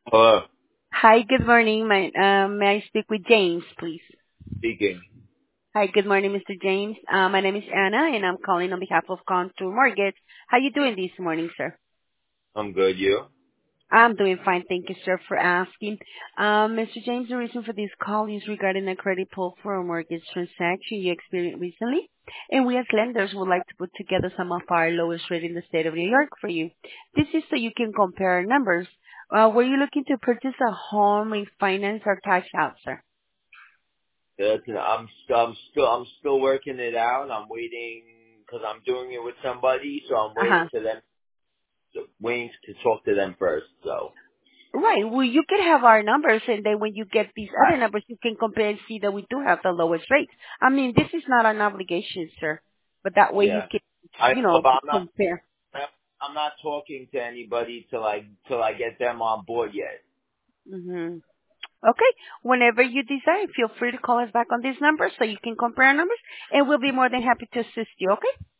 Hello, Hi, good morning. May I speak with James, please? speaking. Hi, good morning, Mr. James. My name is Anna, and I'm calling on behalf of Contour Mortgage. How you doing this morning, sir? I'm good. You? I'm doing fine. Thank you, sir, for asking. Mr. James, the reason for this call is regarding a credit pull for a mortgage transaction you experienced recently, and we as lenders would like to put together some of our lowest rate in the state of New York for you. This is so you can compare numbers. Were you looking to purchase a home, refinance, or cash out, sir? Listen, I'm still working it out. I'm waiting because I'm doing it with somebody, so I'm Uh-huh. waiting to talk to them first. So, Right. Well, you can have our numbers, and then when you get these other numbers, you can compare and see that we do have the lowest rates. I mean, this is not an obligation, sir, but that way you yeah, can, I know, but compare. I'm not talking to anybody till I get them on board yet. Hmm. Okay. Whenever you decide, feel free to call us back on this number so you can compare our numbers, and we'll be more than happy to assist you. Okay.